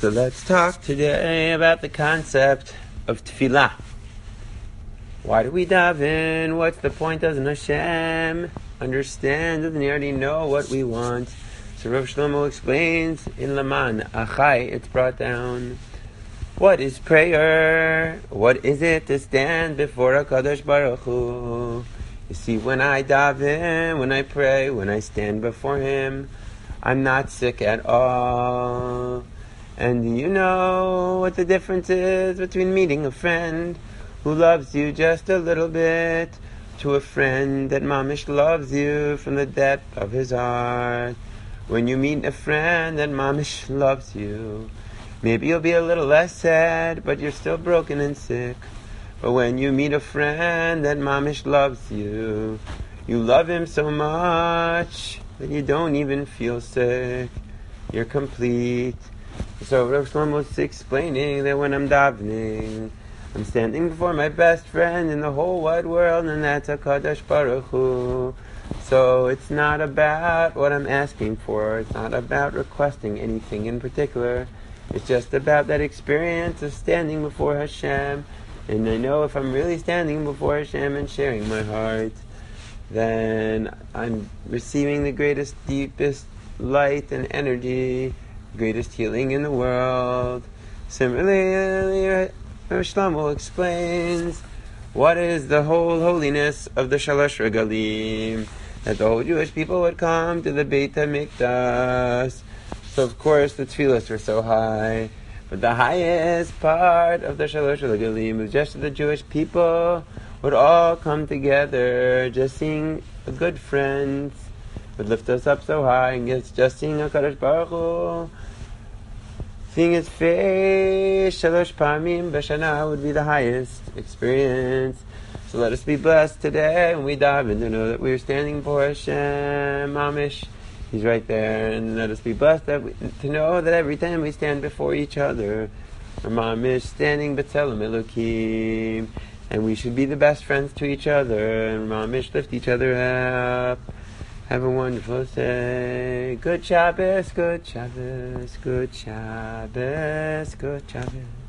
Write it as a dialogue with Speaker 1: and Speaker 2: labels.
Speaker 1: So let's talk today about the concept of tefillah. Why do we daven? What's the point? Doesn't Hashem understand? Doesn't He already know what we want? So Rav Shlomo explains in Laman Achai, it's brought down. What is prayer? What is it to stand before HaKadosh Baruch Hu? You see, when I daven, when I pray, when I stand before Him, I'm not sick at all. And do you know what the difference is between meeting a friend who loves you just a little bit to a friend that mamish loves you from the depth of his heart? When you meet a friend that mamish loves you, maybe you'll be a little less sad, but you're still broken and sick. But when you meet a friend that mamish loves you, you love him so much that you don't even feel sick. You're complete. So Rav Shlomo was explaining that when I'm davening, I'm standing before my best friend in the whole wide world, and that's HaKadosh Baruch Hu. So it's not about what I'm asking for. It's not about requesting anything in particular. It's just about that experience of standing before Hashem. And I know if I'm really standing before Hashem and sharing my heart, then I'm receiving the greatest, deepest light and energy, greatest healing in the world. Similarly, Rav Shlomo explains what is the whole holiness of the Shalosh Regalim, that the whole Jewish people would come to the Beit HaMikdash. So of course the tefillas were so high, but the highest part of the Shalosh Regalim was just that the Jewish people would all come together. Just seeing a good friend would lift us up so high, and just seeing HaKadosh Baruch Hu, seeing His face shalosh pamim b'shana would be the highest experience. So let us be blessed today when we daven to know that we are standing before Hashem Mamish. He's right there, and let us be blessed to know that every time we stand before each other, we're Mamish standing b'tzelem Elokim, and we should be the best friends to each other, and Mamish lift each other up. Have a wonderful day. Good Shabbos, good Shabbos, good Shabbos, good Shabbos.